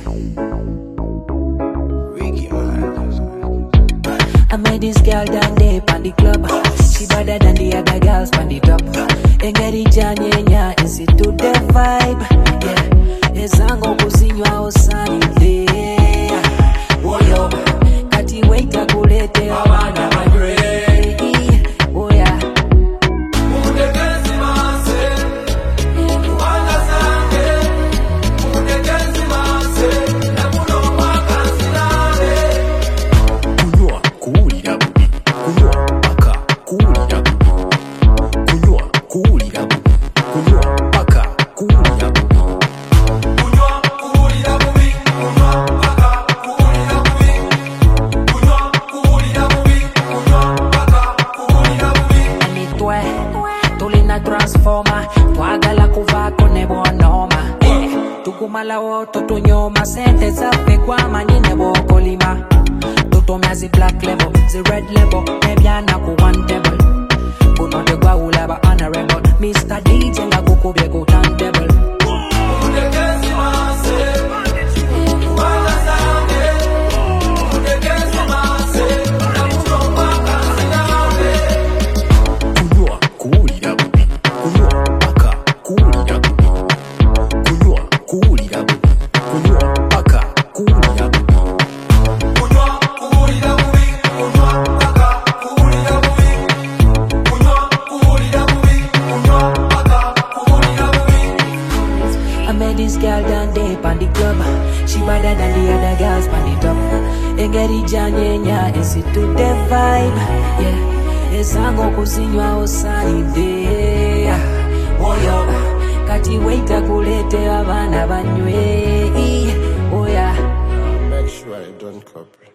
I met this girl down there on the club. She better than the other girls on the top. Engeri janyenya institute the vibe. Yeah, esango kusinywa osani Woyo, kati waita kulete abana magre. Oya. Transformer, twagala kuva kone bonoma. Tukumala woto tunyoma, sente zafe kwa manyine bokolima. Tutomia zi black level, zi red level, nebyana ku one table. Kuno de gwa ulaba honorable, Mr. DJ nga kukubye ku turntable. This girl down there on the club. She better than the other girls on the top. Engeri janyenya institute the vibe. Yeah, esango kusinywa osani de. Woyo, kati waita kulete abana banywe. Oh yeah. Make sure I don't copy.